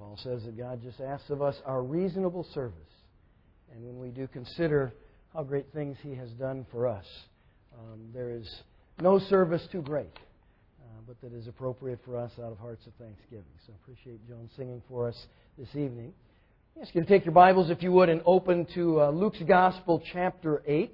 Paul says that God just asks of us our reasonable service. And when we do consider how great things He has done for us, there is no service too great, but that is appropriate for us out of hearts of thanksgiving. So I appreciate Joan singing for us this evening. I ask you to take your Bibles, if you would, and open to Luke's Gospel, chapter 8.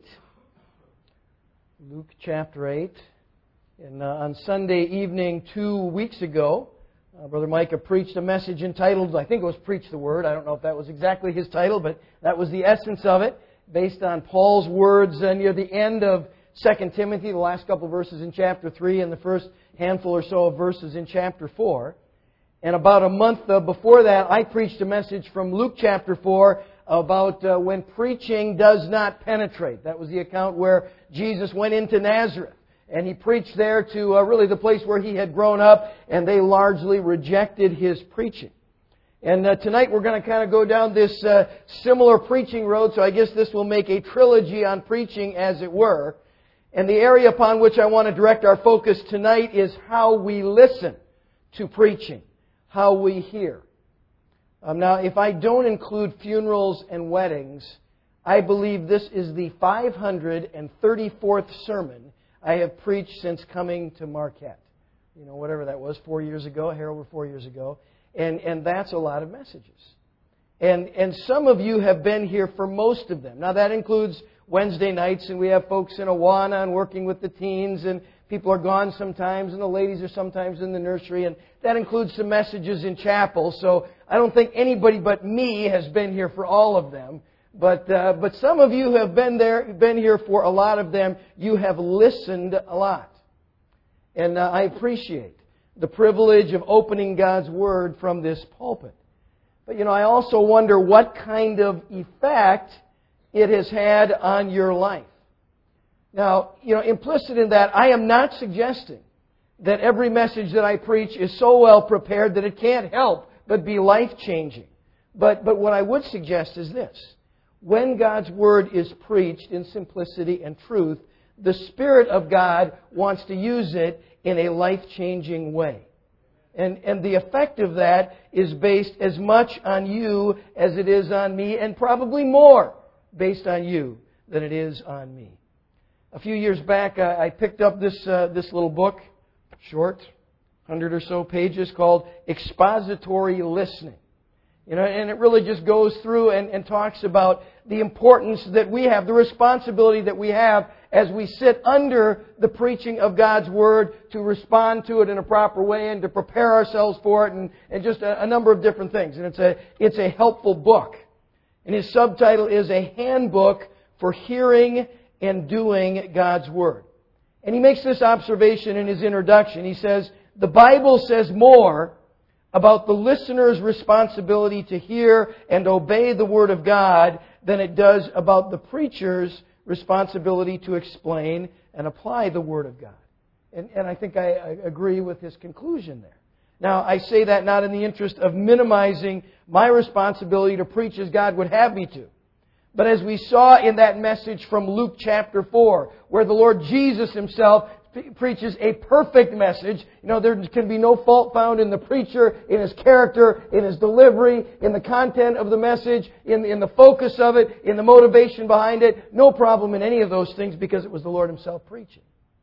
Luke chapter 8. And on Sunday evening 2 weeks ago, Brother Micah preached a message entitled, I think it was Preach the Word. I don't know if that was exactly his title, but that was the essence of it, based on Paul's words near the end of 2 Timothy, the last couple of verses in chapter 3 and the first handful or so of verses in chapter 4. And about a month before that, I preached a message from Luke chapter 4 about when preaching does not penetrate. That was the account where Jesus went into Nazareth. And He preached there to really the place where He had grown up, and they largely rejected His preaching. And tonight we're going to kind of go down this similar preaching road, so I guess this will make a trilogy on preaching, as it were. And the area upon which I want to direct our focus tonight is how we listen to preaching, how we hear. Now, if I don't include funerals and weddings, I believe this is the 534th sermon I have preached since coming to Marquette. You know, whatever that was, 4 years ago, a hair over 4 years ago. And that's a lot of messages. And some of you have been here for most of them. Now, that includes Wednesday nights, and we have folks in Awana and working with the teens, and people are gone sometimes, and the ladies are sometimes in the nursery, and that includes some messages in chapel. So I don't think anybody but me has been here for all of them. But some of you have been here for a lot of them. You have listened a lot. And I appreciate the privilege of opening God's Word from this pulpit. But, you know, I also wonder what kind of effect it has had on your life. Now, you know, implicit in that, I am not suggesting that every message that I preach is so well prepared that it can't help but be life-changing. But what I would suggest is this. When God's Word is preached in simplicity and truth, the Spirit of God wants to use it in a life-changing way. And the effect of that is based as much on you as it is on me, and probably more based on you than it is on me. A few years back, I picked up this little book, short, 100 or so pages, called Expository Listening. You know, and it really just goes through and talks about the importance that we have, the responsibility that we have as we sit under the preaching of God's Word to respond to it in a proper way and to prepare ourselves for it, and just a number of different things. And it's a helpful book. And his subtitle is A Handbook for Hearing and Doing God's Word. And he makes this observation in his introduction. He says, the Bible says more about the listener's responsibility to hear and obey the Word of God than it does about the preacher's responsibility to explain and apply the Word of God. And I think I agree with his conclusion there. Now, I say that not in the interest of minimizing my responsibility to preach as God would have me to. But as we saw in that message from Luke chapter 4, where the Lord Jesus Himself preaches a perfect message. You know, there can be no fault found in the preacher, in his character, in his delivery, in the content of the message, in the focus of it, in the motivation behind it. No problem in any of those things because it was the Lord Himself preaching.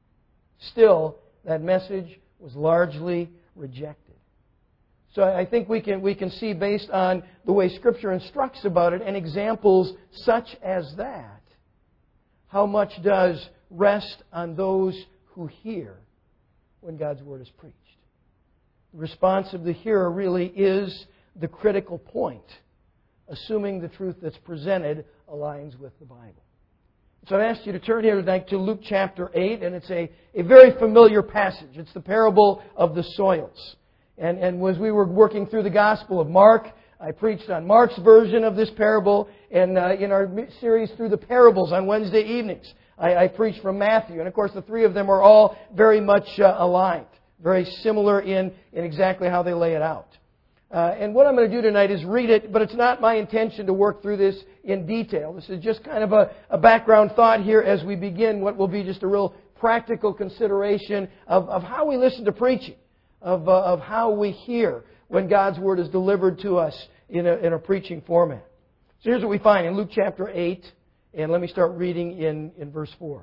Still, that message was largely rejected. So I think we can see, based on the way Scripture instructs about it and examples such as that, how much does rest on those who hear when God's Word is preached. The response of the hearer really is the critical point, assuming the truth that's presented aligns with the Bible. So I asked you to turn here tonight to Luke chapter 8, and it's a very familiar passage. It's the parable of the soils. And as we were working through the Gospel of Mark, I preached on Mark's version of this parable, and in our series through the parables on Wednesday evenings, I preached from Matthew. And of course, the three of them are all very much aligned, very similar in exactly how they lay it out. And what I'm going to do tonight is read it, but it's not my intention to work through this in detail. This is just kind of a background thought here as we begin what will be just a real practical consideration of how we listen to preaching, of how we hear. when God's Word is delivered to us in a preaching format. So here's what we find in Luke chapter 8, and let me start reading in verse 4.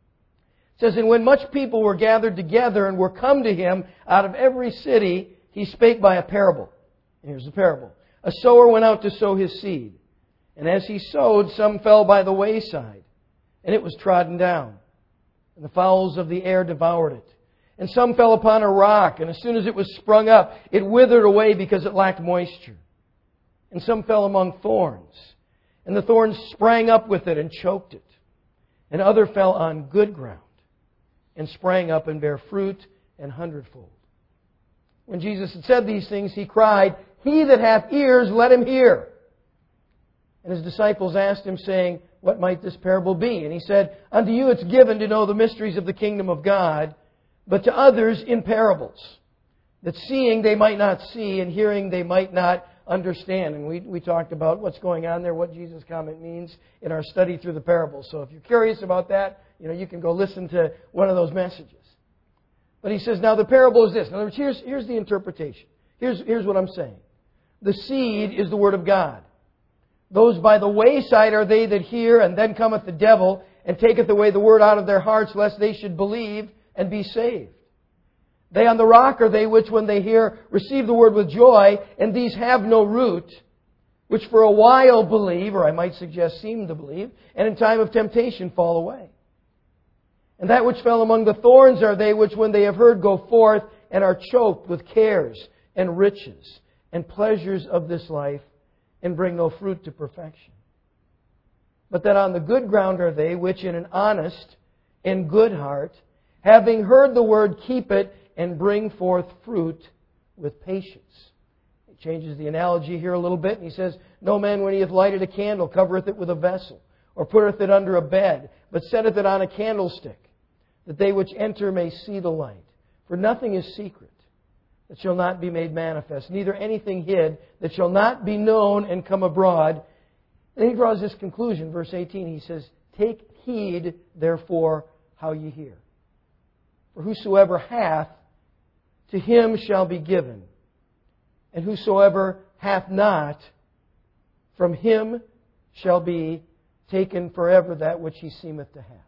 It says, "And when much people were gathered together and were come to him out of every city, he spake by a parable." And here's the parable. "A sower went out to sow his seed. And as he sowed, some fell by the wayside, and it was trodden down. And the fowls of the air devoured it. And some fell upon a rock, and as soon as it was sprung up, it withered away because it lacked moisture. And some fell among thorns, and the thorns sprang up with it and choked it. And other fell on good ground, and sprang up and bare fruit an hundredfold." When Jesus had said these things, He cried, "He that hath ears, let him hear." And His disciples asked Him, saying, "What might this parable be?" And He said, "Unto you it's given to know the mysteries of the kingdom of God, but to others in parables, that seeing they might not see, and hearing they might not understand." And we talked about what's going on there, what Jesus' comment means in our study through the parables. So if you're curious about that, you can go listen to one of those messages. But He says, now the parable is this. In other words, here's the interpretation. Here's what I'm saying. The seed is the Word of God. Those by the wayside are they that hear, and then cometh the devil, and taketh away the word out of their hearts, lest they should believe and be saved. They on the rock are they which, when they hear, receive the word with joy, and these have no root, which for a while believe, or I might suggest seem to believe, and in time of temptation fall away. And that which fell among the thorns are they which, when they have heard, go forth, and are choked with cares and riches and pleasures of this life, and bring no fruit to perfection. But that on the good ground are they which in an honest and good heart, having heard the word, keep it, and bring forth fruit with patience. He changes the analogy here a little bit, and he says, "No man, when he hath lighted a candle, covereth it with a vessel, or putteth it under a bed, but setteth it on a candlestick, that they which enter may see the light. For nothing is secret that shall not be made manifest, neither anything hid that shall not be known and come abroad." Then he draws this conclusion, verse 18. He says, "Take heed, therefore, how ye hear. For whosoever hath, to him shall be given. And whosoever hath not, from him shall be taken forever that which he seemeth to have."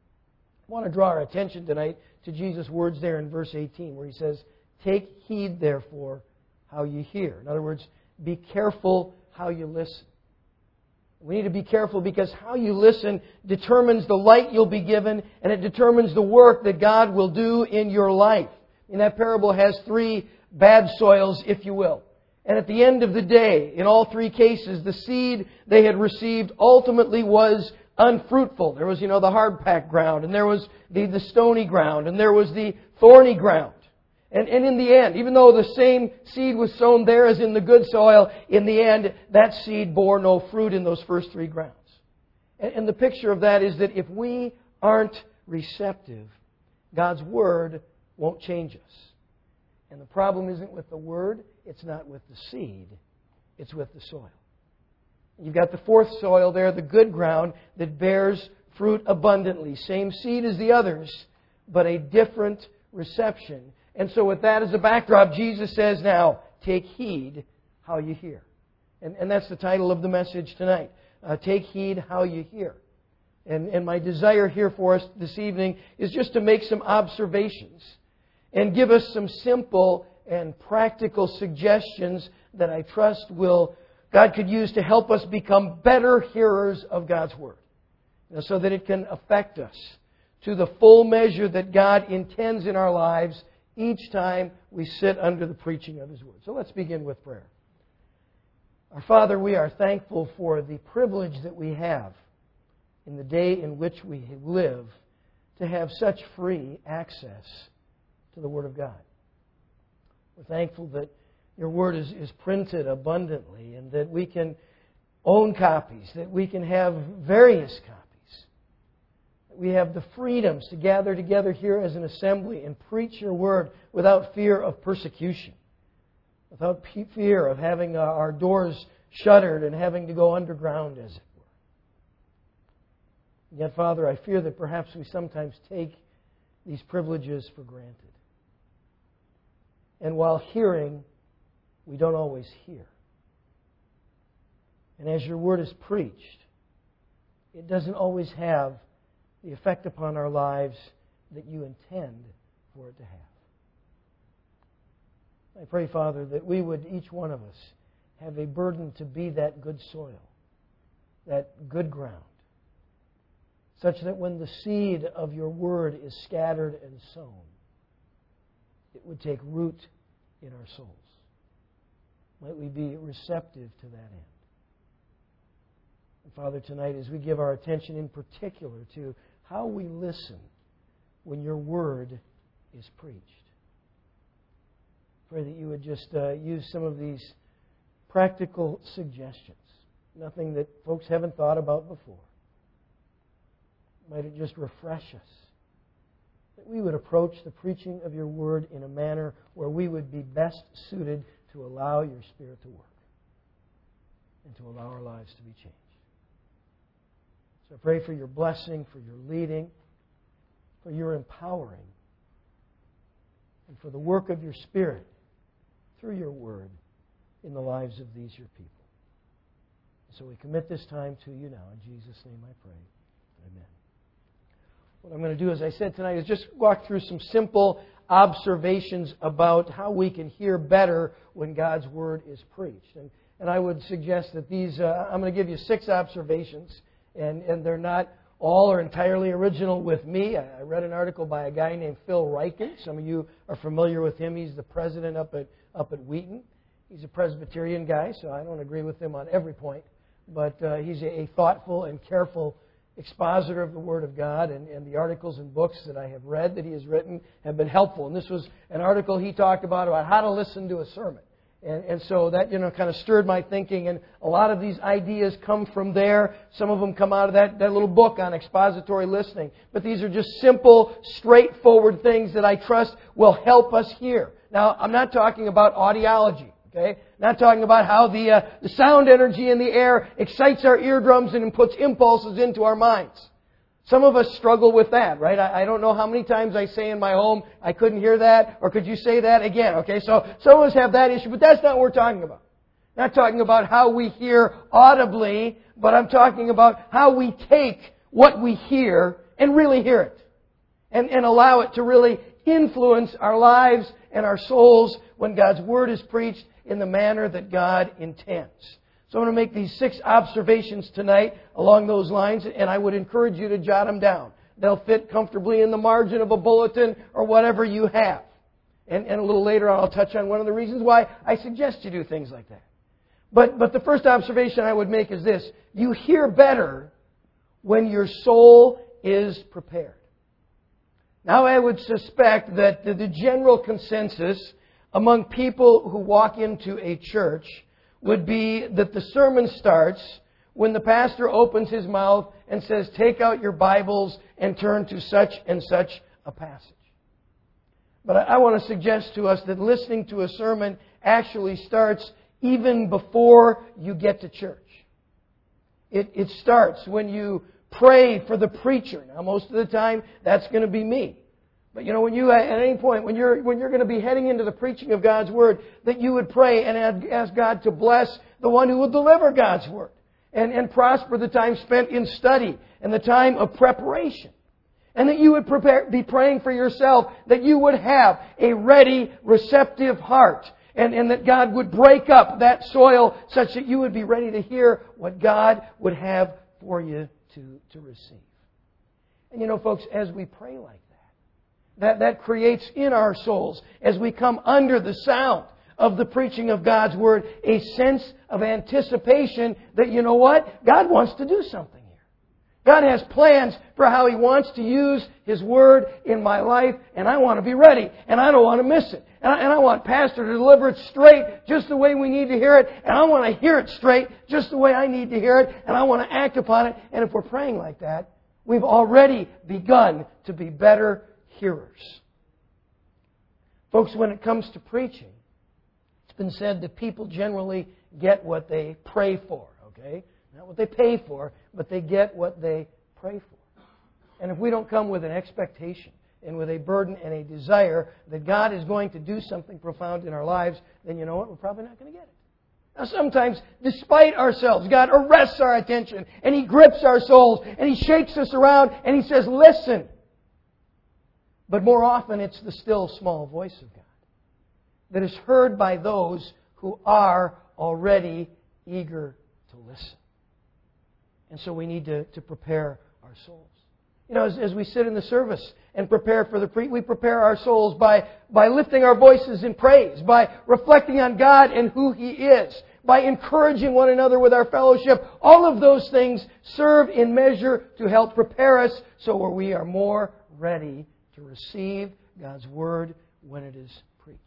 I want to draw our attention tonight to Jesus' words there in verse 18, where He says, "Take heed, therefore, how you hear." In other words, be careful how you listen. We need to be careful because how you listen determines the light you'll be given, and it determines the work that God will do in your life. And that parable has three bad soils, if you will. And at the end of the day, in all three cases, the seed they had received ultimately was unfruitful. There was, the hard-packed ground, and there was the stony ground, and there was the thorny ground. And in the end, even though the same seed was sown there as in the good soil, in the end, that seed bore no fruit in those first three grounds. And the picture of that is that if we aren't receptive, God's Word won't change us. And the problem isn't with the Word, it's not with the seed, it's with the soil. You've got the fourth soil there, the good ground, that bears fruit abundantly. Same seed as the others, but a different reception. And so with that as a backdrop, Jesus says now, take heed how you hear. And that's the title of the message tonight. Take heed how you hear. And my desire here for us this evening is just to make some observations and give us some simple and practical suggestions that I trust God could use to help us become better hearers of God's Word, so that it can affect us to the full measure that God intends in our lives each time we sit under the preaching of His Word. So let's begin with prayer. Our Father, we are thankful for the privilege that we have in the day in which we live to have such free access to the Word of God. We're thankful that Your Word is printed abundantly and that we can own copies, that we can have various copies. We have the freedoms to gather together here as an assembly and preach Your Word without fear of persecution, without fear of having our doors shuttered and having to go underground, as it were. And yet, Father, I fear that perhaps we sometimes take these privileges for granted. And while hearing, we don't always hear. And as your Word is preached, it doesn't always have the effect upon our lives that you intend for it to have. I pray, Father, that we would, each one of us, have a burden to be that good soil, that good ground, such that when the seed of your Word is scattered and sown, it would take root in our souls. Might we be receptive to that end. And Father, tonight as we give our attention in particular to how we listen when your Word is preached, pray that you would just use some of these practical suggestions, nothing that folks haven't thought about before. Might it just refresh us, that we would approach the preaching of your Word in a manner where we would be best suited to allow your Spirit to work and to allow our lives to be changed. So I pray for your blessing, for your leading, for your empowering, and for the work of your Spirit through your Word in the lives of these your people. So we commit this time to you now. In Jesus' name I pray. Amen. What I'm going to do, as I said tonight, is just walk through some simple observations about how we can hear better when God's Word is preached. And I would suggest that these, I'm going to give you 6 observations, and they're not all or entirely original with me. I read an article by a guy named Phil Ryken. Some of you are familiar with him. He's the president up at Wheaton. He's a Presbyterian guy, so I don't agree with him on every point. But he's a thoughtful and careful expositor of the Word of God, and the articles and books that I have read that he has written have been helpful. And this was an article he talked about how to listen to a sermon. And so that, kind of stirred my thinking, and a lot of these ideas come from there. Some of them come out of that little book on expository listening. But these are just simple, straightforward things that I trust will help us hear. Now, I'm not talking about audiology. Okay? Not talking about how the sound energy in the air excites our eardrums and puts impulses into our minds. Some of us struggle with that, right? I don't know how many times I say in my home, I couldn't hear that, or could you say that again? Okay, so some of us have that issue, but that's not what we're talking about. Not talking about how we hear audibly, but I'm talking about how we take what we hear and really hear it. And allow it to really influence our lives and our souls when God's Word is preached in the manner that God intends. So I'm going to make these 6 observations tonight along those lines, and I would encourage you to jot them down. They'll fit comfortably in the margin of a bulletin or whatever you have. And a little later on I'll touch on one of the reasons why I suggest you do things like that. But the first observation I would make is this. You hear better when your soul is prepared. Now I would suspect that the general consensus among people who walk into a church would be that the sermon starts when the pastor opens his mouth and says, take out your Bibles and turn to such and such a passage. But I want to suggest to us that listening to a sermon actually starts even before you get to church. It starts when you pray for the preacher. Now, most of the time, that's going to be me. But when you, at any point, when you're going to be heading into the preaching of God's Word, that you would pray and ask God to bless the one who will deliver God's Word. And prosper the time spent in study and the time of preparation. And that you would be praying for yourself, that you would have a ready, receptive heart. And that God would break up that soil such that you would be ready to hear what God would have for you to receive. And folks, as we pray like that creates in our souls, as we come under the sound of the preaching of God's Word, a sense of anticipation that, God wants to do something here. God has plans for how He wants to use His Word in my life, and I want to be ready, and I don't want to miss it. And I want Pastor to deliver it straight, just the way we need to hear it, and I want to hear it straight, just the way I need to hear it, and I want to act upon it. And if we're praying like that, we've already begun to be better hearers. Folks, when it comes to preaching, it's been said that people generally get what they pray for, okay? Not what they pay for, but they get what they pray for. And if we don't come with an expectation and with a burden and a desire that God is going to do something profound in our lives, then you know what? We're probably not going to get it. Now sometimes, despite ourselves, God arrests our attention and He grips our souls and He shakes us around and He says, listen. But more often it's the still small voice of God that is heard by those who are already eager to listen. And so we need to prepare our souls. You know, as we sit in the service and prepare for we prepare our souls by lifting our voices in praise, by reflecting on God and who He is, by encouraging one another with our fellowship. All of those things serve in measure to help prepare us so we are more ready to receive God's Word when it is preached.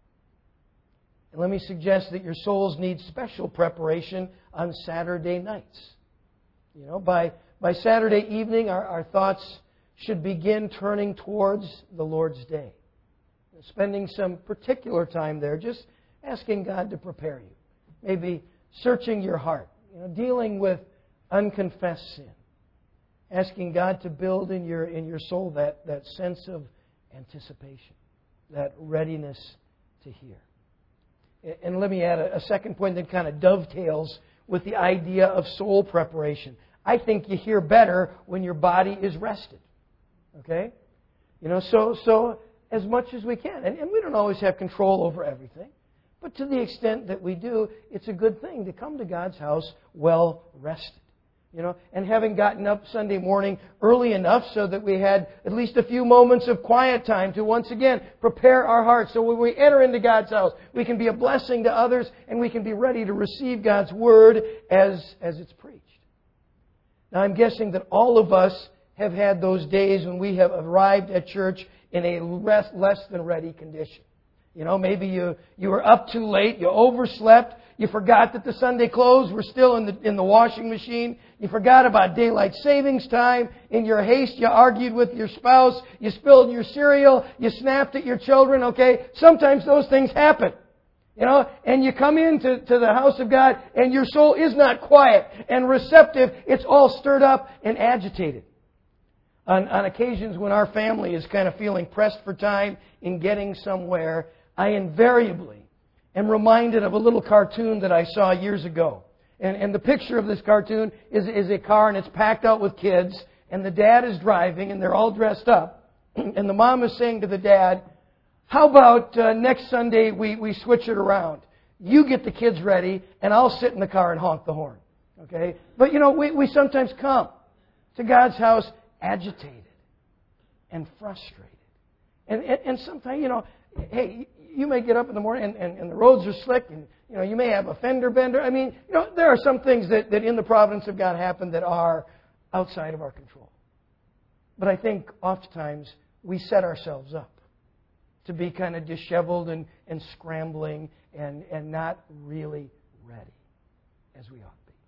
And let me suggest that your souls need special preparation on Saturday nights. You know, by Saturday evening, our thoughts should begin turning towards the Lord's Day. Spending some particular time there, just asking God to prepare you. Maybe searching your heart, dealing with unconfessed sin. Asking God to build in your soul that sense of anticipation, that readiness to hear. And let me add a second point that kind of dovetails with the idea of soul preparation. I think you hear better when your body is rested. Okay? So as much as we can. And we don't always have control over everything. But to the extent that we do, it's a good thing to come to God's house well rested. And having gotten up Sunday morning early enough so that we had at least a few moments of quiet time to once again prepare our hearts. So when we enter into God's house, we can be a blessing to others and we can be ready to receive God's Word as it's preached. Now I'm guessing that all of us have had those days when we have arrived at church in a less than ready condition. Maybe you were up too late, you overslept, you forgot that the Sunday clothes were still in the washing machine, you forgot about daylight savings time, in your haste you argued with your spouse, you spilled your cereal, you snapped at your children, okay? Sometimes those things happen. And you come into the house of God and your soul is not quiet and receptive, it's all stirred up and agitated. On occasions when our family is kind of feeling pressed for time in getting somewhere, I invariably am reminded of a little cartoon that I saw years ago. And the picture of this cartoon is a car and it's packed out with kids and the dad is driving and they're all dressed up. And the mom is saying to the dad, how about next Sunday we switch it around? You get the kids ready and I'll sit in the car and honk the horn. Okay? But we sometimes come to God's house agitated and frustrated. And sometimes, hey, you may get up in the morning and the roads are slick and, you may have a fender bender. I mean, there are some things that in the providence of God happen that are outside of our control. But I think oftentimes we set ourselves up to be kind of disheveled and scrambling and not really ready as we ought to be.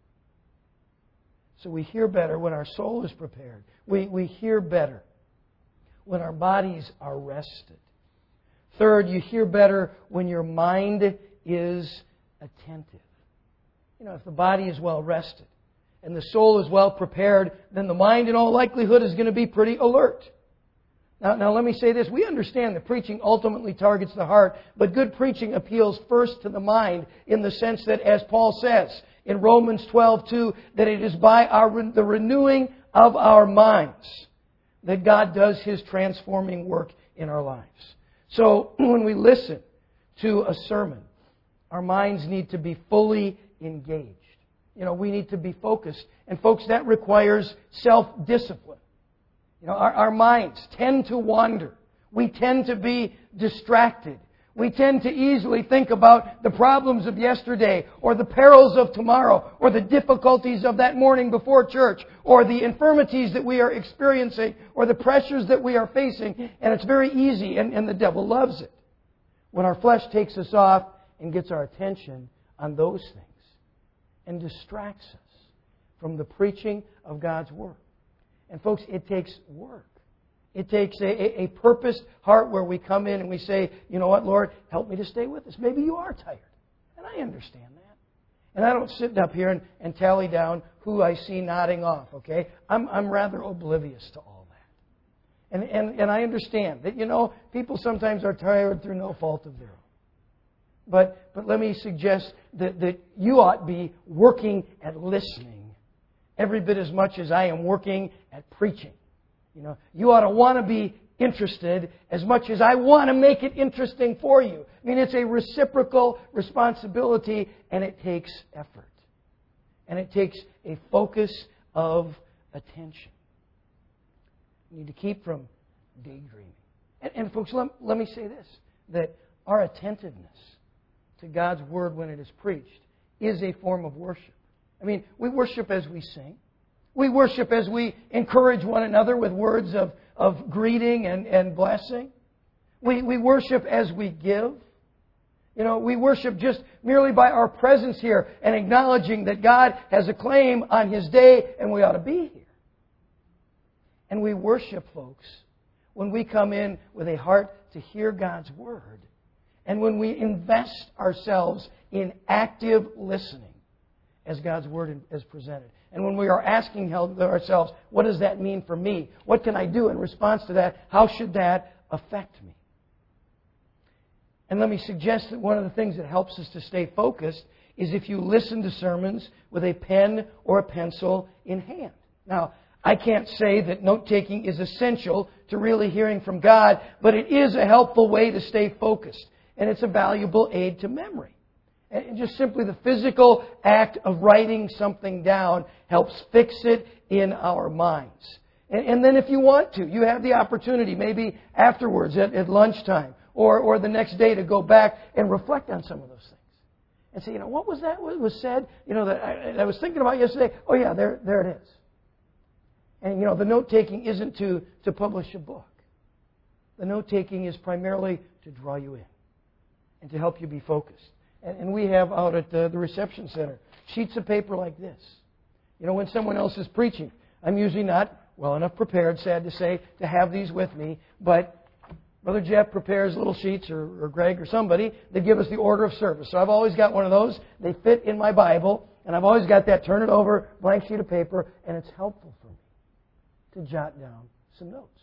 So we hear better when our soul is prepared. We hear better when our bodies are rested. Third, you hear better when your mind is attentive. If the body is well rested and the soul is well prepared, then the mind in all likelihood is going to be pretty alert. Now let me say this. We understand that preaching ultimately targets the heart, but good preaching appeals first to the mind in the sense that, as Paul says in Romans 12:2, that it is by the renewing of our minds that God does His transforming work in our lives. So when we listen to a sermon, our minds need to be fully engaged. We need to be focused. And folks, that requires self-discipline. Our minds tend to wander. We tend to be distracted. We tend to easily think about the problems of yesterday or the perils of tomorrow or the difficulties of that morning before church or the infirmities that we are experiencing or the pressures that we are facing. And it's very easy, and the devil loves it, when our flesh takes us off and gets our attention on those things and distracts us from the preaching of God's Word. And folks, it takes work. It takes a purposed heart where we come in and we say, you know what, Lord, help me to stay with this. Maybe you are tired. And I understand that. And I don't sit up here and tally down who I see nodding off, okay? I'm rather oblivious to all And I understand that, people sometimes are tired through no fault of their own. But let me suggest that you ought to be working at listening every bit as much as I am working at preaching. You ought to want to be interested as much as I want to make it interesting for you. I mean, it's a reciprocal responsibility, and it takes effort. And it takes a focus of attention. You need to keep from daydreaming. And folks, let me say this, that our attentiveness to God's Word when it is preached is a form of worship. I mean, we worship as we sing. We worship as we encourage one another with words of greeting and blessing. We worship as we give. We worship just merely by our presence here and acknowledging that God has a claim on His day and we ought to be here. And we worship, folks, when we come in with a heart to hear God's Word and when we invest ourselves in active listening as God's Word is presented. And when we are asking ourselves, what does that mean for me? What can I do in response to that? How should that affect me? And let me suggest that one of the things that helps us to stay focused is if you listen to sermons with a pen or a pencil in hand. Now, I can't say that note-taking is essential to really hearing from God, but it is a helpful way to stay focused. And it's a valuable aid to memory. And just simply the physical act of writing something down helps fix it in our minds. And then if you want to, you have the opportunity, maybe afterwards at lunchtime or the next day, to go back and reflect on some of those things. And say, what was that? What was said? That I was thinking about yesterday. Oh yeah, there it is. And the note-taking isn't to publish a book. The note-taking is primarily to draw you in and to help you be focused. And we have out at the reception center sheets of paper like this. When someone else is preaching, I'm usually not well enough prepared, sad to say, to have these with me. But Brother Jeff prepares little sheets, or Greg or somebody, that give us the order of service. So I've always got one of those. They fit in my Bible. And I've always got that turn it over, blank sheet of paper. And it's helpful for me to jot down some notes.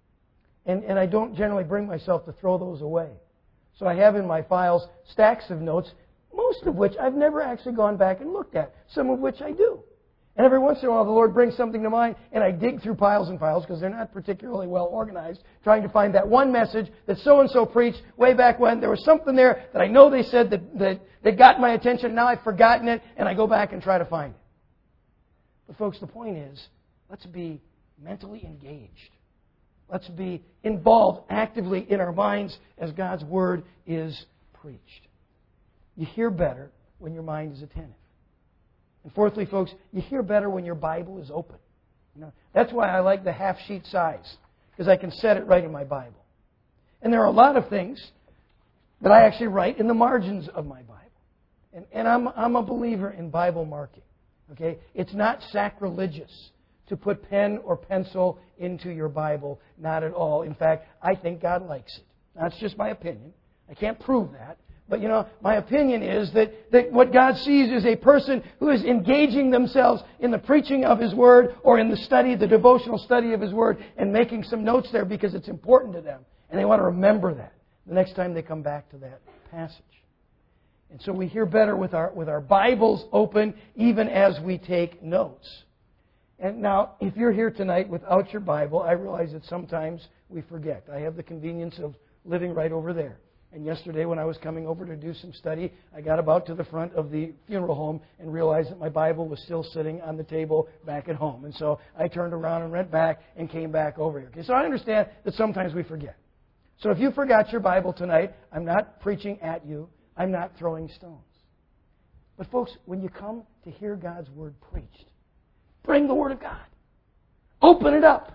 And I don't generally bring myself to throw those away. So I have in my files stacks of notes, most of which I've never actually gone back and looked at, some of which I do. And every once in a while the Lord brings something to mind, and I dig through piles and piles, because they're not particularly well organized, trying to find that one message that so-and-so preached way back when. There was something there that I know they said that got my attention. Now I've forgotten it, and I go back and try to find it. But folks, the point is, let's be mentally engaged. Let's be involved actively in our minds as God's Word is preached. You hear better when your mind is attentive. And fourthly, folks, you hear better when your Bible is open. That's why I like the half-sheet size, because I can set it right in my Bible. And there are a lot of things that I actually write in the margins of my Bible. And I'm a believer in Bible marking. Okay? It's not sacrilegious to put pen or pencil into your Bible. Not at all. In fact, I think God likes it. That's just my opinion. I can't prove that. But, my opinion is that what God sees is a person who is engaging themselves in the preaching of His Word or in the devotional study of His Word, and making some notes there because it's important to them. And they want to remember that the next time they come back to that passage. And so we hear better with our Bibles open, even as we take notes. And now, if you're here tonight without your Bible, I realize that sometimes we forget. I have the convenience of living right over there. And yesterday when I was coming over to do some study, I got about to the front of the funeral home and realized that my Bible was still sitting on the table back at home. And so I turned around and went back and came back over here. Okay, so I understand that sometimes we forget. So if you forgot your Bible tonight, I'm not preaching at you. I'm not throwing stones. But folks, when you come to hear God's Word preached, bring the Word of God. Open it up.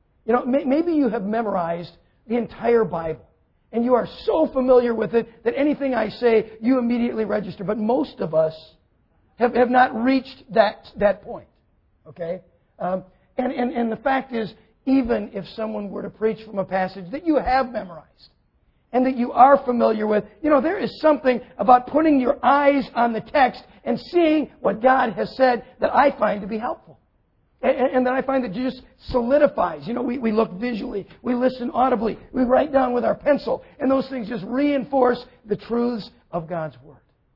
Maybe you have memorized the entire Bible. And you are so familiar with it that anything I say, you immediately register. But most of us have not reached that point. Okay? And the fact is, even if someone were to preach from a passage that you have memorized and that you are familiar with, there is something about putting your eyes on the text and seeing what God has said that I find to be helpful. And then I find that it just solidifies. We look visually. We listen audibly. We write down with our pencil. And those things just reinforce the truths of God's Word.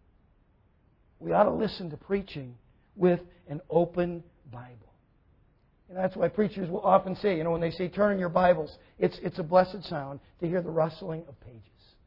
We ought to listen to preaching with an open Bible. And that's why preachers will often say, when they say turn in your Bibles, it's a blessed sound to hear the rustling of pages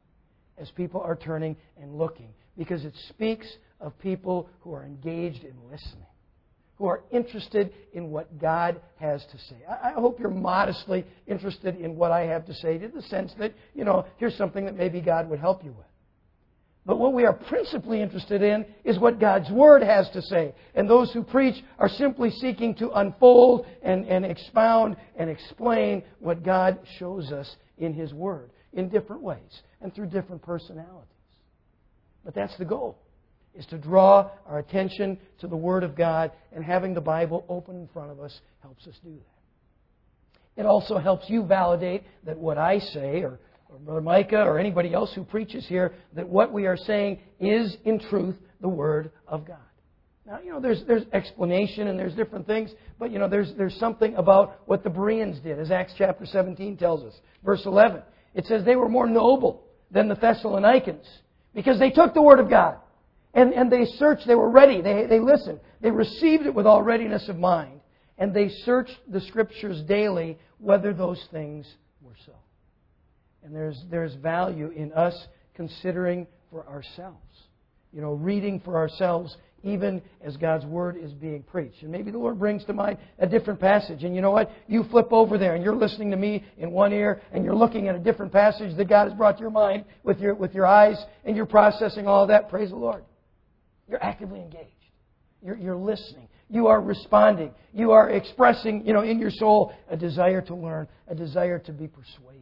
as people are turning and looking. Because it speaks of people who are engaged in listening, who are interested in what God has to say. I hope you're modestly interested in what I have to say, to the sense that, here's something that maybe God would help you with. But what we are principally interested in is what God's Word has to say. And those who preach are simply seeking to unfold and expound and explain what God shows us in His Word in different ways and through different personalities. But that's the goal, is to draw our attention to the Word of God, and having the Bible open in front of us helps us do that. It also helps you validate that what I say, or Brother Micah, or anybody else who preaches here, that what we are saying is, in truth, the Word of God. Now, there's explanation and there's different things, but, there's something about what the Bereans did, as Acts chapter 17 tells us. Verse 11, it says, they were more noble than the Thessalonians because they took the Word of God. And they searched, they were ready, they listened. They received it with all readiness of mind. And they searched the Scriptures daily whether those things were so. And there's value in us considering for ourselves. Reading for ourselves even as God's Word is being preached. And maybe the Lord brings to mind a different passage. And you know what? You flip over there and you're listening to me in one ear and you're looking at a different passage that God has brought to your mind with your eyes, and you're processing all of that. Praise the Lord. You're actively engaged. You're listening. You are responding. You are expressing, in your soul a desire to learn, a desire to be persuaded,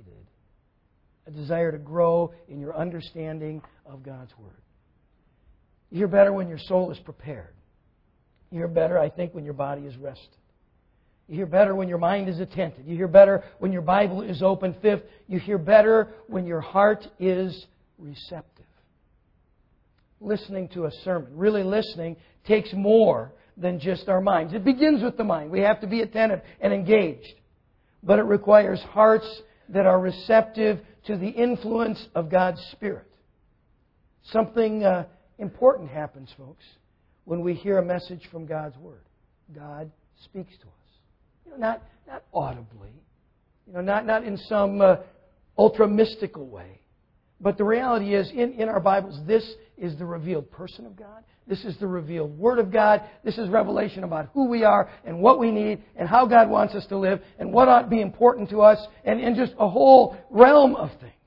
a desire to grow in your understanding of God's Word. You hear better when your soul is prepared. You hear better, I think, when your body is rested. You hear better when your mind is attentive. You hear better when your Bible is open. Fifth, you hear better when your heart is receptive. Listening to a sermon, really listening, takes more than just our minds. It begins with the mind. We have to be attentive and engaged. But it requires hearts that are receptive to the influence of God's Spirit. Something important happens, folks, when we hear a message from God's Word. God speaks to us. Not audibly, not in some ultra mystical way. But the reality is, in our Bibles, this is the revealed person of God. This is the revealed Word of God. This is revelation about who we are and what we need and how God wants us to live and what ought to be important to us, and just a whole realm of things.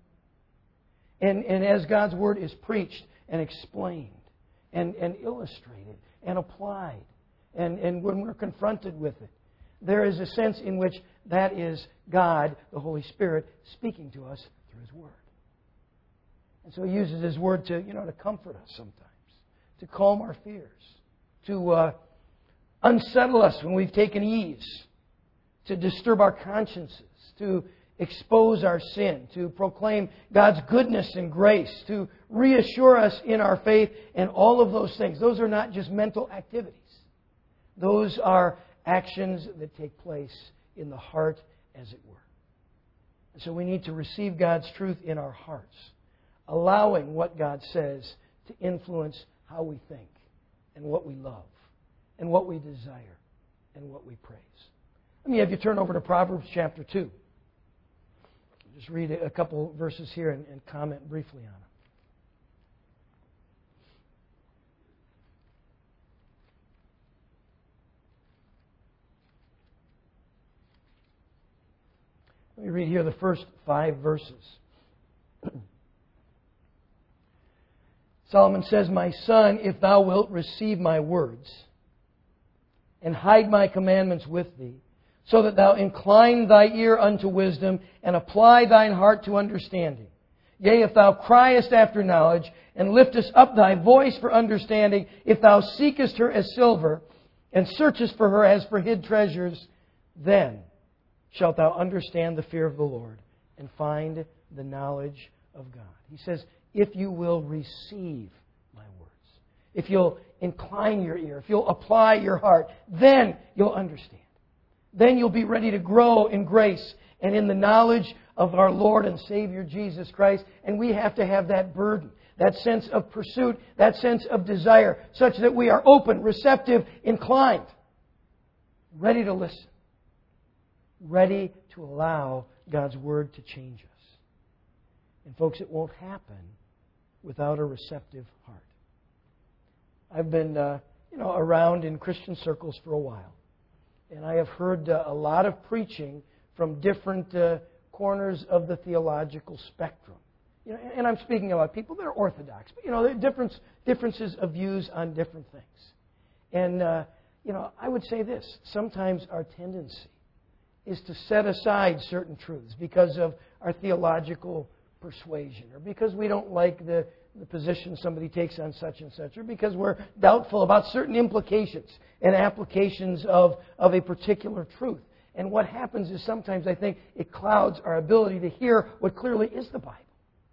And as God's Word is preached and explained and illustrated and applied, and when we're confronted with it, there is a sense in which that is God, the Holy Spirit, speaking to us through His Word. And so He uses His Word to comfort us sometimes, to calm our fears, to unsettle us when we've taken ease, to disturb our consciences, to expose our sin, to proclaim God's goodness and grace, to reassure us in our faith, and all of those things. Those are not just mental activities. Those are actions that take place in the heart, as it were. And so we need to receive God's truth in our hearts, allowing what God says to influence how we think and what we love and what we desire and what we praise. Let me have you turn over to Proverbs chapter 2. Just read a couple verses here and comment briefly on them. Let me read here the first 5 verses. Solomon says, "My son, if thou wilt receive my words, and hide my commandments with thee, so that thou incline thy ear unto wisdom, and apply thine heart to understanding. Yea, if thou criest after knowledge, and liftest up thy voice for understanding, if thou seekest her as silver, and searchest for her as for hid treasures, then shalt thou understand the fear of the Lord, and find the knowledge of God." He says, if you will receive my words, if you'll incline your ear, if you'll apply your heart, then you'll understand. Then you'll be ready to grow in grace and in the knowledge of our Lord and Savior Jesus Christ. And we have to have that burden, that sense of pursuit, that sense of desire, such that we are open, receptive, inclined, ready to listen, ready to allow God's Word to change us. And folks, it won't happen without a receptive heart. I've been around in Christian circles for a while. And I have heard a lot of preaching from different corners of the theological spectrum. And I'm speaking about people that are orthodox. But, there are differences of views on different things. And, I would say this. Sometimes our tendency is to set aside certain truths because of our theological persuasion, or because we don't like the position somebody takes on such and such, or because we're doubtful about certain implications and applications of a particular truth. And what happens is sometimes I think it clouds our ability to hear what clearly is the Bible.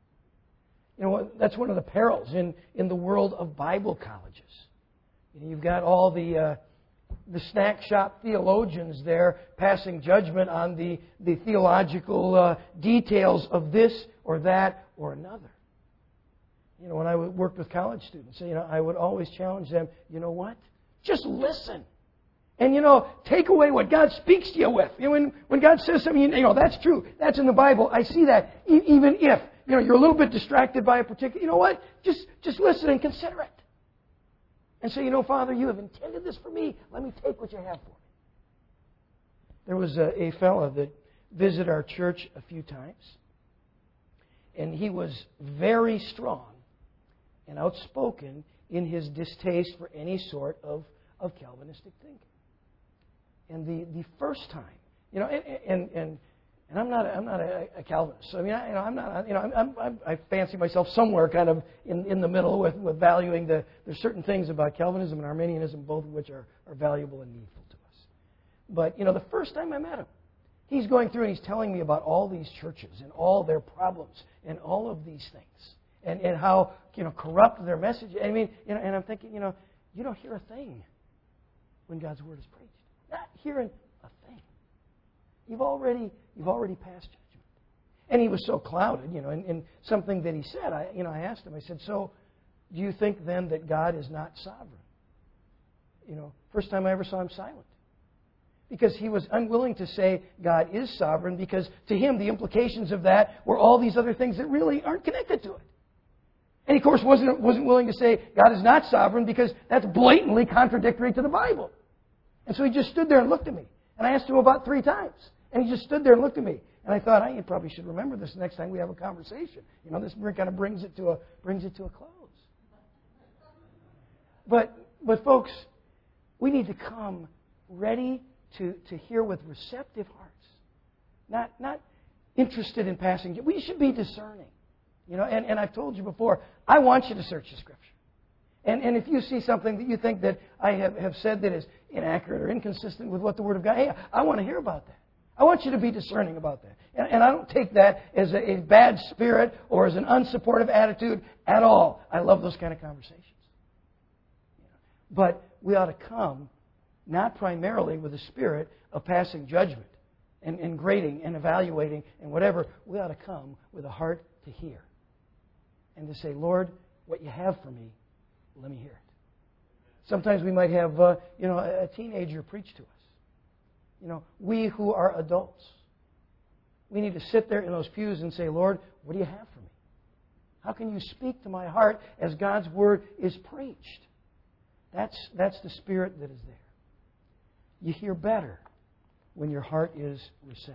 That's one of the perils in the world of Bible colleges. You've got all the snack shop theologians there passing judgment on the theological details of this or that or another. When I worked with college students, I would always challenge them, you know what? Just listen. And, take away what God speaks to you with. When God says something, that's true. That's in the Bible. I see that. Even if, you're a little bit distracted by a particular, you know what? Just listen and consider it. And say, Father, you have intended this for me. Let me take what you have for me. There was a fellow that visited our church a few times. And he was very strong and outspoken in his distaste for any sort of Calvinistic thinking. And the first time, and I'm not a Calvinist. So, I'm not. I fancy myself somewhere kind of in the middle with valuing there's certain things about Calvinism and Arminianism, both of which are valuable and needful to us. But the first time I met him, he's going through and he's telling me about all these churches and all their problems and all of these things. And how, corrupt their message. And I'm thinking, you don't hear a thing when God's Word is preached. Not hearing a thing. You've already passed judgment. And he was so clouded, in something that he said. I asked him, I said, so do you think then that God is not sovereign? First time I ever saw him silent. Because he was unwilling to say God is sovereign, because to him the implications of that were all these other things that really aren't connected to it. And he, of course, wasn't willing to say God is not sovereign, because that's blatantly contradictory to the Bible. And so he just stood there and looked at me. And I asked him about 3 times. And he just stood there and looked at me. And I thought, I probably should remember this next time we have a conversation. This kind of brings it to a close. But folks, we need to come ready to hear with receptive hearts. Not interested in passing. We should be discerning. And I've told you before, I want you to search the Scripture. And if you see something that you think that I have said that is inaccurate or inconsistent with what the Word of God, hey, I want to hear about that. I want you to be discerning about that. And I don't take that as a bad spirit or as an unsupportive attitude at all. I love those kind of conversations. But we ought to come not primarily with a spirit of passing judgment and grading and evaluating and whatever. We ought to come with a heart to hear and to say, Lord, what you have for me, let me hear it. Sometimes we might have, a teenager preach to us. We who are adults, we need to sit there in those pews and say, Lord, what do you have for me? How can you speak to my heart as God's Word is preached? That's the spirit that is there. You hear better when your heart is receptive.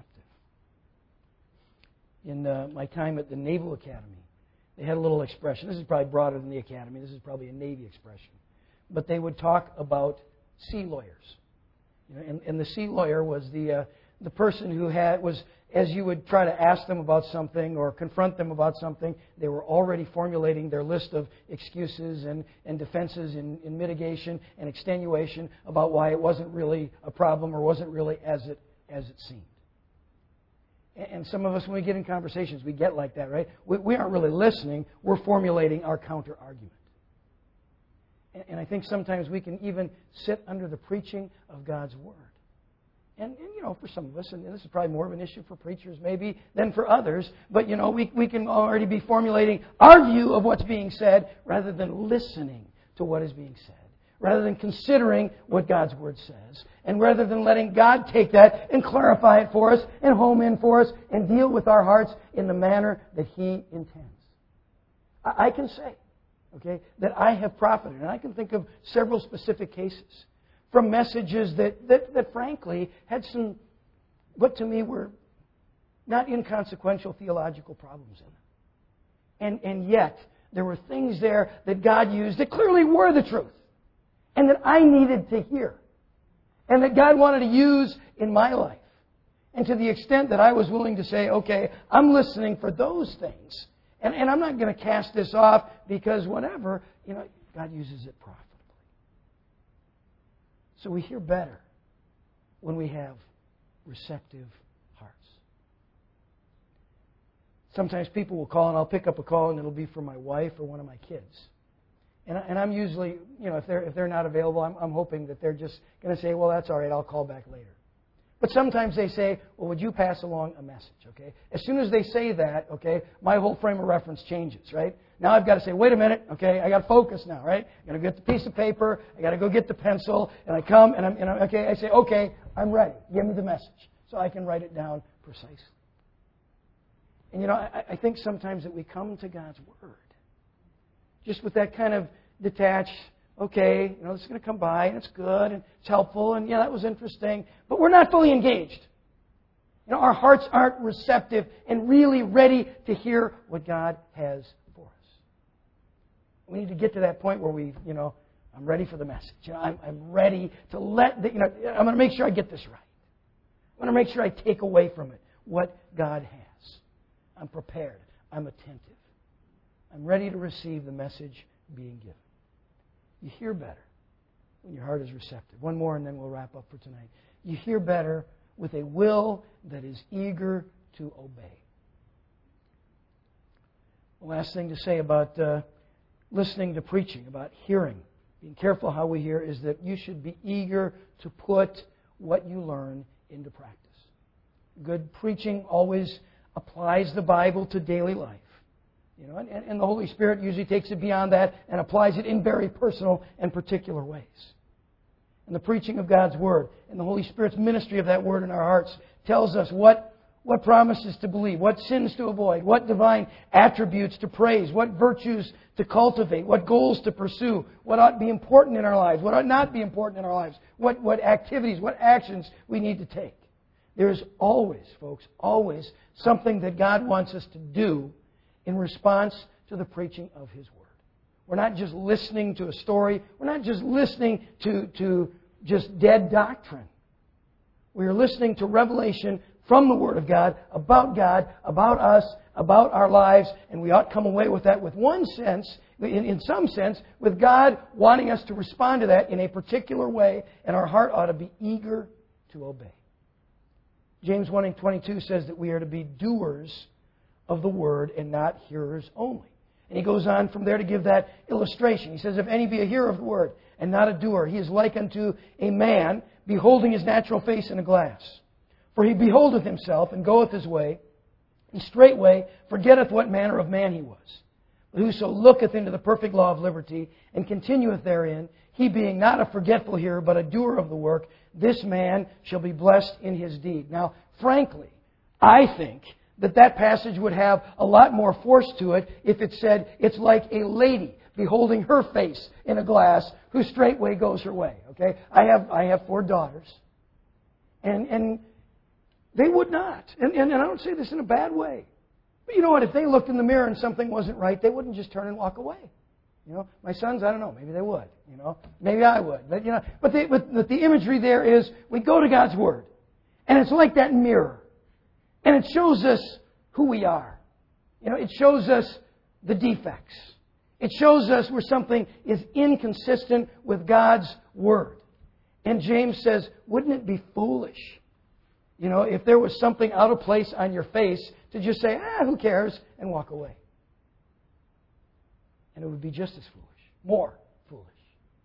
In my time at the Naval Academy, they had a little expression. This is probably broader than the Academy. This is probably a Navy expression. But they would talk about sea lawyers. And the sea lawyer was the person who was, as you would try to ask them about something or confront them about something, they were already formulating their list of excuses and defenses in mitigation and extenuation about why it wasn't really a problem or wasn't really as it seemed. And some of us, when we get in conversations, we get like that, right? We aren't really listening. We're formulating our counter-argument. And I think sometimes we can even sit under the preaching of God's Word. And for some of us, and this is probably more of an issue for preachers maybe than for others, but, we can already be formulating our view of what's being said rather than listening to what is being said, rather than considering what God's Word says, and rather than letting God take that and clarify it for us and home in for us and deal with our hearts in the manner that He intends. I can say, that I have profited, and I can think of several specific cases from messages that frankly had some, what to me were not inconsequential theological problems in them. And yet, there were things there that God used that clearly were the truth, and that I needed to hear, and that God wanted to use in my life. And to the extent that I was willing to say, okay, I'm listening for those things, and I'm not going to cast this off because whatever, God uses it profitably. So we hear better when we have receptive hearts. Sometimes people will call, and I'll pick up a call, and it'll be for my wife or one of my kids. And I'm usually, if they're not available, I'm hoping that they're just going to say, well, that's all right, I'll call back later. But sometimes they say, well, would you pass along a message, As soon as they say that, my whole frame of reference changes, right? Now I've got to say, wait a minute, I got to focus now, right? I got to get the piece of paper, I got to go get the pencil, and I come, and I say, I'm ready. Give me the message, so I can write it down precisely. And I think sometimes that we come to God's Word just with that kind of detached, this is going to come by, and it's good, and it's helpful, and that was interesting. But we're not fully engaged. Our hearts aren't receptive and really ready to hear what God has for us. We need to get to that point where I'm ready for the message. I'm ready to I'm going to make sure I get this right. I'm going to make sure I take away from it what God has. I'm prepared. I'm attentive. I'm ready to receive the message being given. You hear better when your heart is receptive. One more and then we'll wrap up for tonight. You hear better with a will that is eager to obey. The last thing to say about listening to preaching, about hearing, being careful how we hear, is that you should be eager to put what you learn into practice. Good preaching always applies the Bible to daily life. And the Holy Spirit usually takes it beyond that and applies it in very personal and particular ways. And the preaching of God's Word and the Holy Spirit's ministry of that Word in our hearts tells us what promises to believe, what sins to avoid, what divine attributes to praise, what virtues to cultivate, what goals to pursue, what ought to be important in our lives, what ought not be important in our lives, what activities, what actions we need to take. There is always, folks, always something that God wants us to do in response to the preaching of His Word. We're not just listening to a story. We're not just listening to just dead doctrine. We are listening to revelation from the Word of God, about us, about our lives, and we ought to come away with that with one sense, in some sense, with God wanting us to respond to that in a particular way, and our heart ought to be eager to obey. James 1:22 says that we are to be doers of the Word and not hearers only. And he goes on from there to give that illustration. He says, if any be a hearer of the Word and not a doer, he is like unto a man beholding his natural face in a glass. For he beholdeth himself and goeth his way, and straightway forgetteth what manner of man he was. But whoso looketh into the perfect law of liberty and continueth therein, he being not a forgetful hearer but a doer of the work, this man shall be blessed in his deed. Now, frankly, I think that passage would have a lot more force to it if it said it's like a lady beholding her face in a glass who straightway goes her way. I have 4 daughters, and they would not. And I don't say this in a bad way. But you know what? If they looked in the mirror and something wasn't right, they wouldn't just turn and walk away. My sons, I don't know. Maybe they would. Maybe I would. But the imagery there is we go to God's Word, and it's like that mirror. And it shows us who we are. It shows us the defects. It shows us where something is inconsistent with God's Word. And James says, wouldn't it be foolish, if there was something out of place on your face to just say, who cares, and walk away. And it would be just as foolish, more foolish,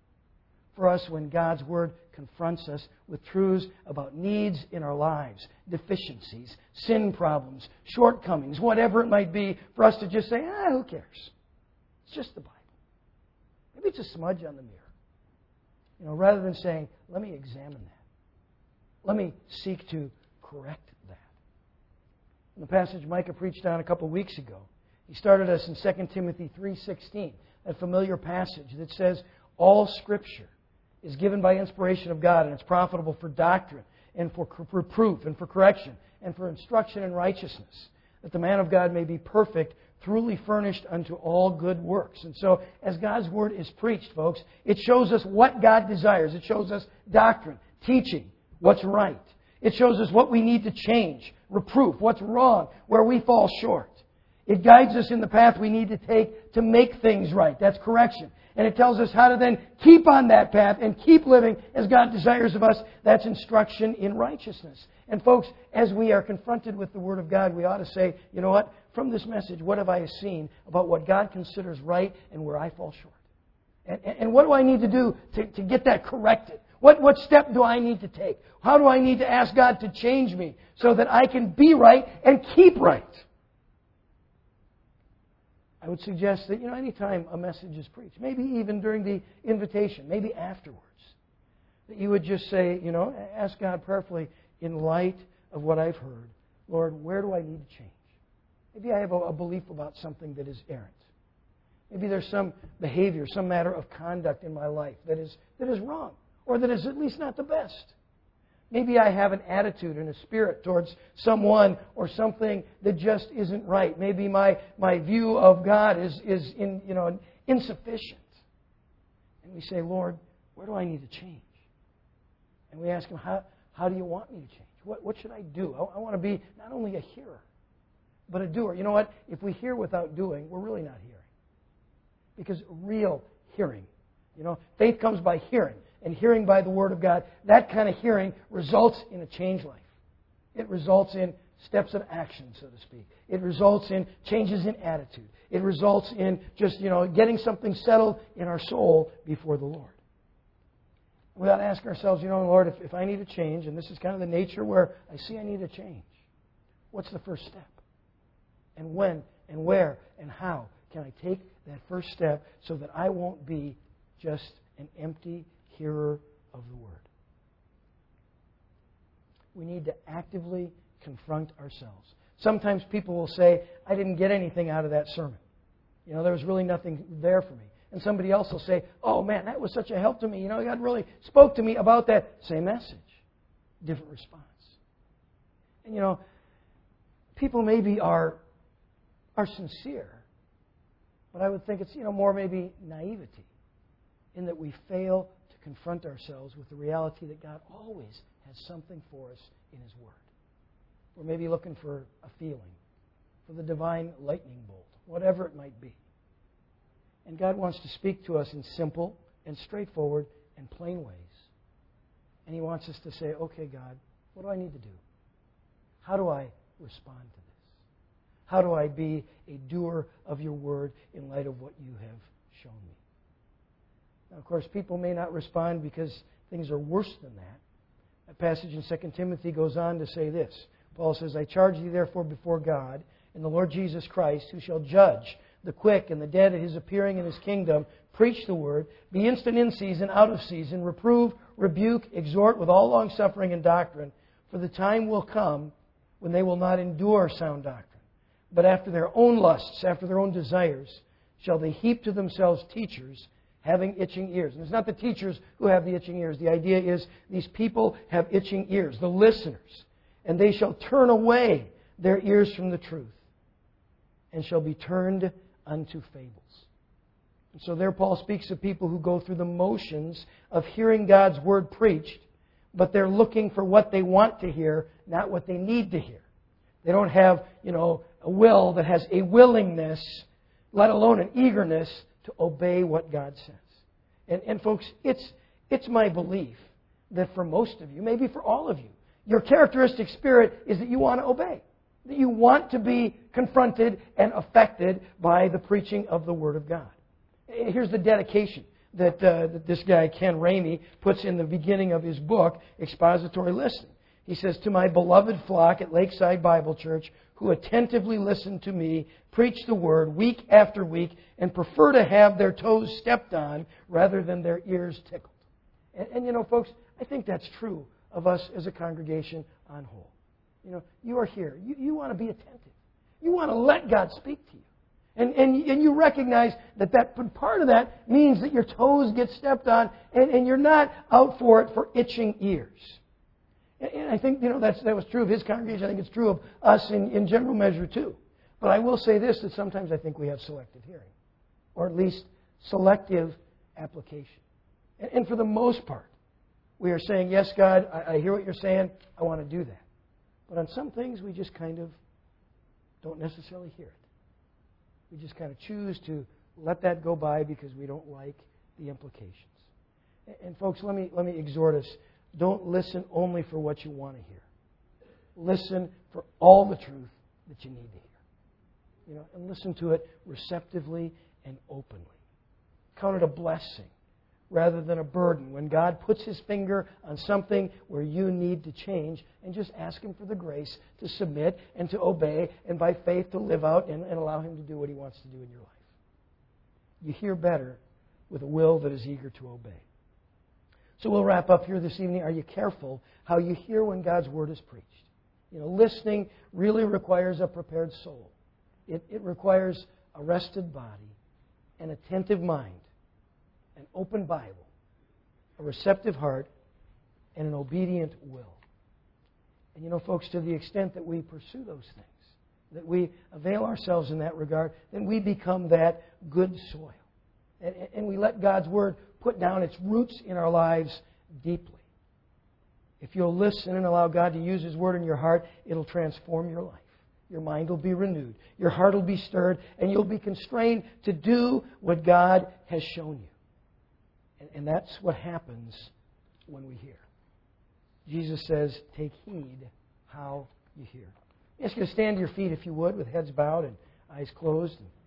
for us when God's Word confronts us with truths about needs in our lives, deficiencies, sin problems, shortcomings, whatever it might be, for us to just say, who cares? It's just the Bible. Maybe it's a smudge on the mirror. Rather than saying, let me examine that. Let me seek to correct that. In the passage Micah preached on a couple of weeks ago, he started us in 2 Timothy 3:16, that familiar passage that says, all Scripture is given by inspiration of God, and it's profitable for doctrine, and for reproof, and for correction, and for instruction in righteousness, that the man of God may be perfect, truly furnished unto all good works. And so, as God's Word is preached, folks, it shows us what God desires. It shows us doctrine, teaching, what's right. It shows us what we need to change, reproof, what's wrong, where we fall short. It guides us in the path we need to take to make things right. That's correction. And it tells us how to then keep on that path and keep living as God desires of us. That's instruction in righteousness. And folks, as we are confronted with the Word of God, we ought to say, you know what? From this message, what have I seen about what God considers right and where I fall short? And what do I need to do to get that corrected? What step do I need to take? How do I need to ask God to change me so that I can be right and keep right? I would suggest that, anytime a message is preached, maybe even during the invitation, maybe afterwards, that you would just say, ask God prayerfully, in light of what I've heard, Lord, where do I need to change? Maybe I have a belief about something that is errant. Maybe there's some behavior, some matter of conduct in my life that is wrong, or that is at least not the best. Maybe I have an attitude and a spirit towards someone or something that just isn't right. Maybe my view of God is insufficient. And we say, Lord, where do I need to change? And we ask Him, how do you want me to change? What should I do? I want to be not only a hearer, but a doer. You know what? If we hear without doing, we're really not hearing. Because real hearing, faith comes by hearing. And hearing by the Word of God, that kind of hearing results in a changed life. It results in steps of action, so to speak. It results in changes in attitude. It results in just, getting something settled in our soul before the Lord. We ought to ask ourselves, Lord, if I need to change, and this is kind of the nature where I see I need to change, what's the first step? And when and where and how can I take that first step so that I won't be just an empty hearer of the Word? We need to actively confront ourselves. Sometimes people will say, I didn't get anything out of that sermon. There was really nothing there for me. And somebody else will say, oh man, that was such a help to me. God really spoke to me about that same message. Different response. And people maybe are sincere, but I would think it's more maybe naivety in that we fail to confront ourselves with the reality that God always has something for us in His Word. We're maybe looking for a feeling, for the divine lightning bolt, whatever it might be. And God wants to speak to us in simple and straightforward and plain ways. And He wants us to say, okay, God, what do I need to do? How do I respond to this? How do I be a doer of Your Word in light of what You have shown me? Now, of course, people may not respond because things are worse than that. That passage in 2 Timothy goes on to say this. Paul says, I charge thee therefore before God and the Lord Jesus Christ, who shall judge the quick and the dead at His appearing in His kingdom, preach the word, be instant in season, out of season, reprove, rebuke, exhort with all longsuffering and doctrine, for the time will come when they will not endure sound doctrine, but after their own lusts, after their own desires, shall they heap to themselves teachers, having itching ears. And it's not the teachers who have the itching ears. The idea is these people have itching ears, the listeners. And they shall turn away their ears from the truth and shall be turned unto fables. And so there Paul speaks of people who go through the motions of hearing God's Word preached, but they're looking for what they want to hear, not what they need to hear. They don't have, a will that has a willingness, let alone an eagerness, to obey what God says. And folks, it's my belief that for most of you, maybe for all of you, your characteristic spirit is that you want to obey. That you want to be confronted and affected by the preaching of the Word of God. Here's the dedication. that this guy, Ken Ramey, puts in the beginning of his book, Expository Listening. He says, "To my beloved flock at Lakeside Bible Church, who attentively listen to me preach the Word week after week and prefer to have their toes stepped on rather than their ears tickled." And you know, folks, I think that's true of us as a congregation on whole. You know, you are here. You want to be attentive. You want to let God speak to you. And you recognize that part of that means that your toes get stepped on and you're not out for it for itching ears. And I think, you know, that was true of his congregation. I think it's true of us in general measure too. But I will say this, that sometimes I think we have selective hearing. Or at least selective application. And for the most part, we are saying, yes, God, I hear what you're saying. I want to do that. But on some things, we just kind of don't necessarily hear it. We just kind of choose to let that go by because we don't like the implications. And folks, let me exhort us. Don't listen only for what you want to hear. Listen for all the truth that you need to hear. You know, and listen to it receptively and openly. Count it a blessing rather than a burden. When God puts His finger on something where you need to change, and just ask Him for the grace to submit and to obey and by faith to live out and allow Him to do what He wants to do in your life. You hear better with a will that is eager to obey. So we'll wrap up here this evening. Are you careful how you hear when God's Word is preached? You know, listening really requires a prepared soul. It requires a rested body, an attentive mind, an open Bible, a receptive heart, and an obedient will. And you know, folks, to the extent that we pursue those things, that we avail ourselves in that regard, then we become that good soil. And we let God's Word put down its roots in our lives deeply. If you'll listen and allow God to use His Word in your heart, it'll transform your life. Your mind will be renewed. Your heart will be stirred, and you'll be constrained to do what God has shown you. And that's what happens when we hear. Jesus says, take heed how you hear. I ask you to stand to your feet, if you would, with heads bowed and eyes closed.